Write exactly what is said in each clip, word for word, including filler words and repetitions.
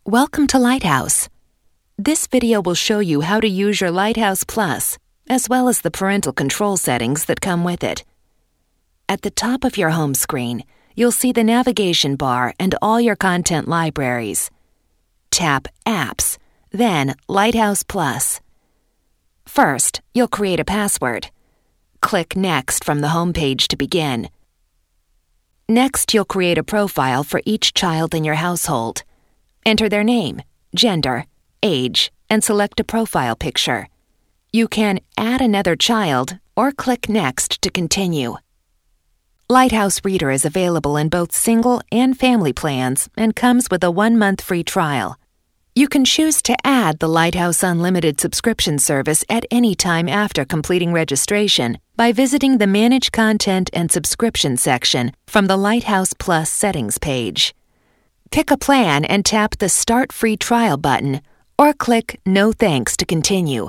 Welcome to Lighthouse. This video will show you how to use your Lighthouse Plus, as well as the parental control settings that come with it. At the top of your home screen, you'll see the navigation bar and all your content libraries. Tap Apps, then Lighthouse Plus. First, you'll create a password. Click Next from the home page to begin. Next, you'll create a profile for each child in your household. Enter their name, gender, age, and select a profile picture. You can add another child or click Next to continue. Lighthouse Reader is available in both single and family plans and comes with a one-month free trial. You can choose to add the Lighthouse Unlimited subscription service at any time after completing registration by visiting the Manage Content and Subscription section from the Lighthouse Plus settings page. Pick a plan and tap the Start Free Trial button or click No Thanks to continue.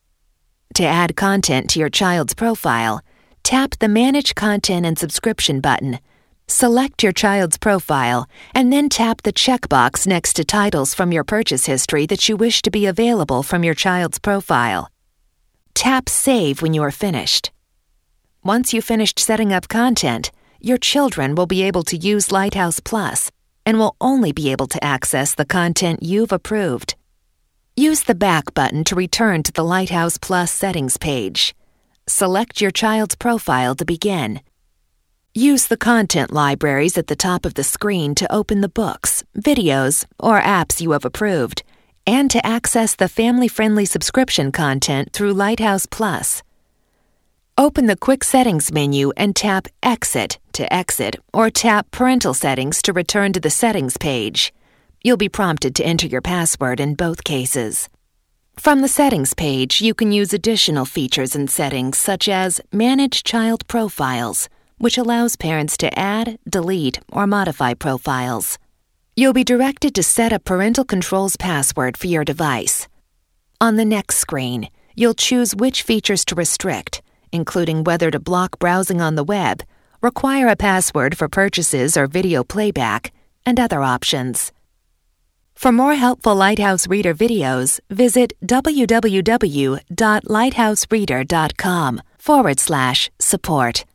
To add content to your child's profile, tap the Manage Content and Subscription button. Select your child's profile and then tap the checkbox next to titles from your purchase history that you wish to be available from your child's profile. Tap Save when you are finished. Once you've finished setting up content, your children will be able to use Lighthouse Plus and will only be able to access the content you've approved. Use the Back button to return to the Lighthouse Plus settings page. Select your child's profile to begin. Use the content libraries at the top of the screen to open the books, videos, or apps you have approved, and to access the family-friendly subscription content through Lighthouse Plus. Open the Quick Settings menu and tap Exit to exit or tap Parental Settings to return to the settings page. You'll be prompted to enter your password in both cases. From the settings page, you can use additional features and settings such as Manage Child Profiles, which allows parents to add, delete, or modify profiles. You'll be directed to set a parental controls password for your device. On the next screen, you'll choose which features to restrict, including whether to block browsing on the web, require a password for purchases or video playback, and other options. For more helpful Lighthouse Reader videos, visit www.lighthousereader.com forward slash support.